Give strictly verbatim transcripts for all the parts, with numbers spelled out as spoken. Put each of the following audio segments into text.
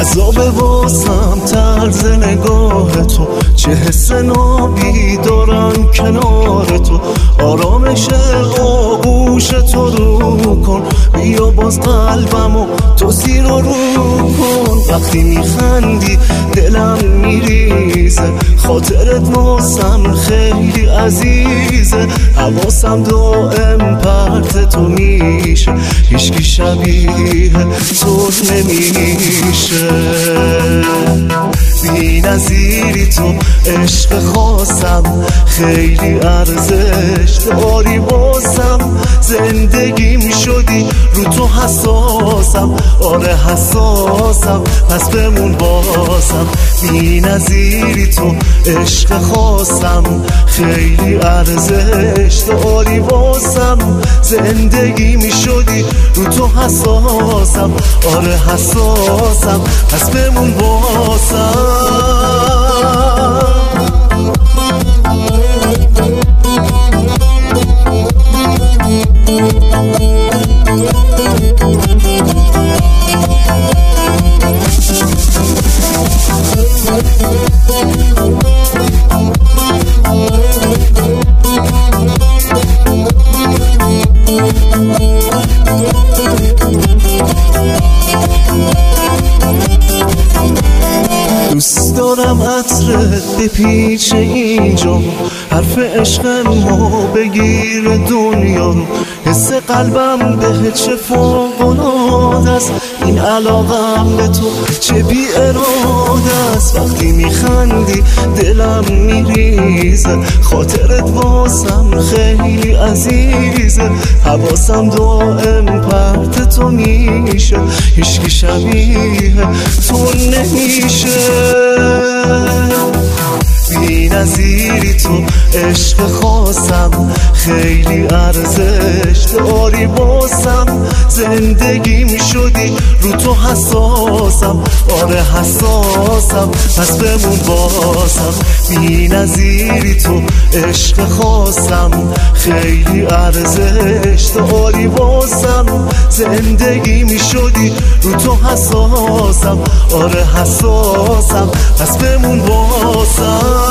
عذاب واسم طرز نگاه تو، چه حس نابی دارم کنار تو. آرامش آغوش تو رو کن، بیا باز قلبمو تو زیر و رو کن. وقتی میخندی دلم میریزه، خاطرت واسم خیلی عزیزه. حواسم دائم پرت تو میشه، هیچکی شبیه تو نمیشه. بی نظیری تو عشق خاصم، خیلی ارزش داری واسم. زندگیم شدی رو تو حساسم، آره حساسم پس بمون بازم. بی نظیری تو عشق خاصم، خیلی ارزش داری واسم. زندگی می شدی رو تو حساسم، آره حساسم پس بمون بازم. دوست دارم عطرت بپیچه اینجا، حرف عشق ما بگیر دنیا رو. حس قلبم به چه فوق‌العاده است، این علاقم به تو چه بی اراده است. وقتی میخندی دلم میریزه، خاطرت واسم خیلی عزیزه. حواسم دائم پرت تو میشه، هیچکی شبیه تو نمیشه. بی نظیری تو عشق خاصم، خیلی ارزش داری واسم. زندگی می شدی رو تو حساسم، آره حساسم پس بمون بازم. بی نظیری تو عشق خاصم، خیلی ارزش داری واسم. زندگی می شدی رو تو حساسم، آره حساسم پس بمون بازم.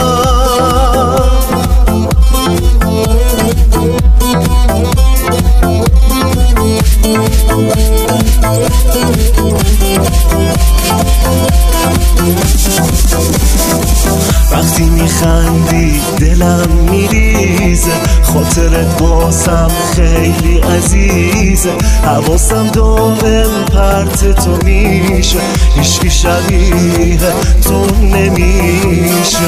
وقتی میخندی دلم میریزه، خاطرت واسم خیلی عزیزه. حواسم دائم پرت تو میشه، هیچکی شبیه تو نمیشه.